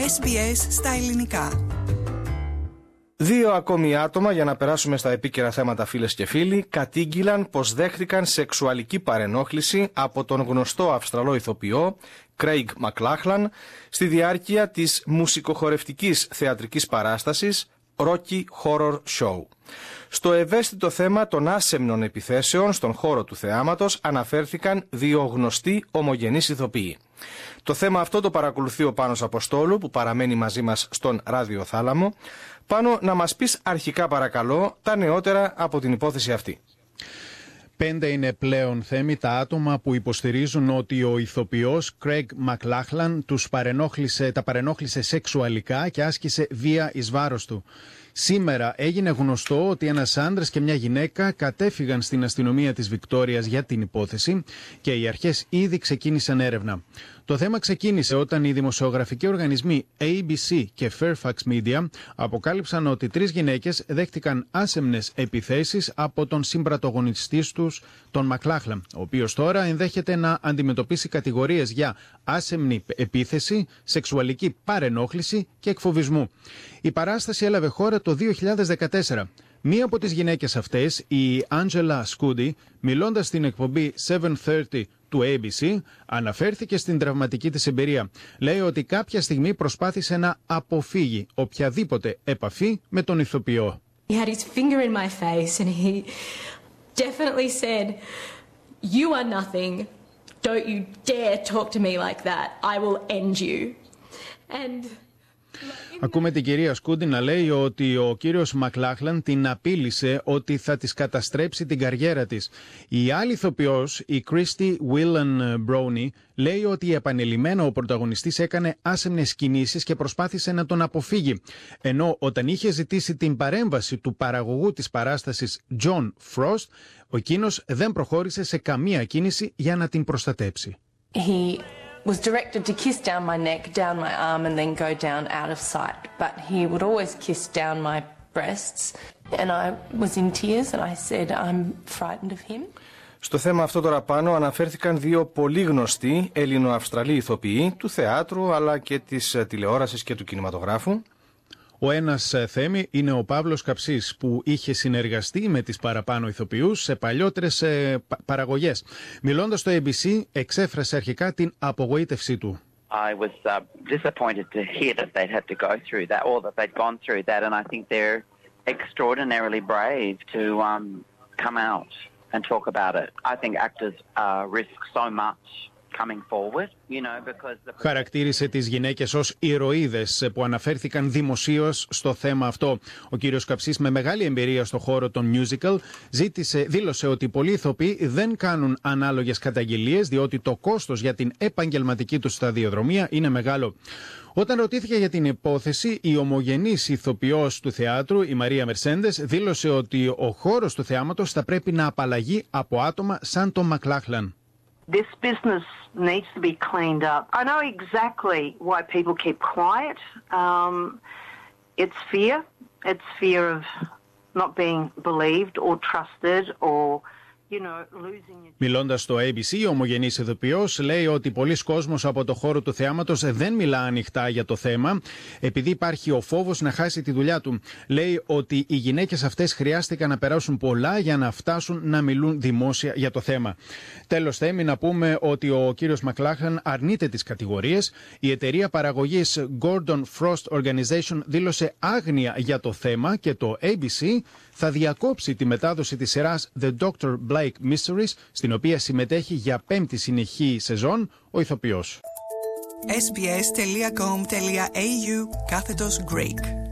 SBS στα ελληνικά. Δύο ακόμη άτομα, για να περάσουμε στα επίκαιρα θέματα, φίλες και φίλοι, κατήγγειλαν πως δέχτηκαν σεξουαλική παρενόχληση από τον γνωστό Αυστραλό ηθοποιό Craig McLachlan στη διάρκεια της μουσικοχορευτικής θεατρικής παράστασης Rocky Horror Show. Στο ευαίσθητο θέμα των άσεμνων επιθέσεων στον χώρο του θεάματος αναφέρθηκαν δύο γνωστοί ομογενείς ηθοποιοί. Το θέμα αυτό το παρακολουθεί ο Πάνος Αποστόλου, που παραμένει μαζί μας στον ραδιοθάλαμο. Πάνο, να μας πεις αρχικά παρακαλώ τα νεότερα από την υπόθεση αυτή. 5 είναι πλέον θέμη τα άτομα που υποστηρίζουν ότι ο ηθοποιός Craig McLachlan τα παρενόχλησε σεξουαλικά και άσκησε βία εις βάρος του. Σήμερα έγινε γνωστό ότι ένας άντρας και μια γυναίκα κατέφυγαν στην αστυνομία της Βικτόριας για την υπόθεση και οι αρχές ήδη ξεκίνησαν έρευνα. Το θέμα ξεκίνησε όταν οι δημοσιογραφικοί οργανισμοί ABC και Fairfax Media αποκάλυψαν ότι 3 γυναίκες δέχτηκαν άσεμνες επιθέσεις από τον συμπρατογωνιστή τους, τον McLachlan, ο οποίος τώρα ενδέχεται να αντιμετωπίσει κατηγορίες για άσεμνη επίθεση, σεξουαλική παρενόχληση και εκφοβισμού. Η παράσταση έλαβε χώρα το 2014. Μία από τις γυναίκες αυτές, η Angela Scuti, μιλώντας στην εκπομπή 730 του ABC, αναφέρθηκε στην τραυματική της εμπειρία. Λέει ότι κάποια στιγμή προσπάθησε να αποφύγει οποιαδήποτε επαφή με τον ηθοποιό. He had his finger in my face and he definitely said, "You are nothing. Don't you dare talk to me like that. I will end you." And ακούμε την κυρία Σκούντι να λέει ότι ο κύριος McLachlan την απείλησε ότι θα της καταστρέψει την καριέρα της. Η άλλη ηθοποιός, η Christy Whelan Brownie, λέει ότι επανειλημμένα ο πρωταγωνιστής έκανε άσεμνες κινήσεις και προσπάθησε να τον αποφύγει. Ενώ όταν είχε ζητήσει την παρέμβαση του παραγωγού της παράστασης John Frost, ο εκείνος δεν προχώρησε σε καμία κίνηση για να την προστατέψει. Was directed to kiss down my neck, down my arm and then go down out of sight. But he would always kiss down my breasts and I was in tears and I said I'm frightened of him. Στο θέμα αυτό τώρα πάνω αναφέρθηκαν δύο πολύ γνωστοί Έλληνο-Αυστραλοί ηθοποιοί του θεάτρου αλλά και της τηλεόρασης και του κινηματογράφου. Ο ένας θέμη είναι ο Παύλος Καψής, που είχε συνεργαστεί με τις παραπάνω ηθοποιούς σε παλιότερες παραγωγές. Μιλώντας στο ABC, εξέφρασε αρχικά την απογοήτευσή του. I was disappointed to hear that they'd had to go through that or that they'd gone through that and I think they're extraordinarily brave to come out and talk about it. I think actors risk so much. Χαρακτήρισε τις γυναίκες ως ηρωίδες που αναφέρθηκαν δημοσίως στο θέμα αυτό. Ο κύριος Καψής, με μεγάλη εμπειρία στο χώρο των musical, δήλωσε ότι πολλοί ηθοποιοί δεν κάνουν ανάλογες καταγγελίες διότι το κόστος για την επαγγελματική τους σταδιοδρομία είναι μεγάλο. Όταν ρωτήθηκε για την υπόθεση, η ομογενής ηθοποιός του θεάτρου, η Μαρία Μερσέντες, δήλωσε ότι ο χώρος του θεάματος θα πρέπει να απαλλαγεί από άτομα σαν τον McLachlan. This business needs to be cleaned up. I know exactly why people keep quiet. It's fear. It's fear of not being believed or trusted or, you know, losing your... Μιλώντας στο ABC, ο ομογενής ηθοποιός λέει ότι πολλοί κόσμος από το χώρο του θεάματος δεν μιλά ανοιχτά για το θέμα, επειδή υπάρχει ο φόβος να χάσει τη δουλειά του. Λέει ότι οι γυναίκες αυτές χρειάστηκαν να περάσουν πολλά για να φτάσουν να μιλούν δημόσια για το θέμα. Τέλος, θέμη να πούμε ότι ο κύριος McLachlan αρνείται τις κατηγορίες. Η εταιρεία παραγωγής Gordon Frost Organization δήλωσε άγνοια για το θέμα και το ABC θα διακόψει τη μετάδοση της σειράς The Dr. Blake Mysteries, στην οποία συμμετέχει για 5η συνεχή σεζόν ο ηθοποιός. sbs.com.au/Greek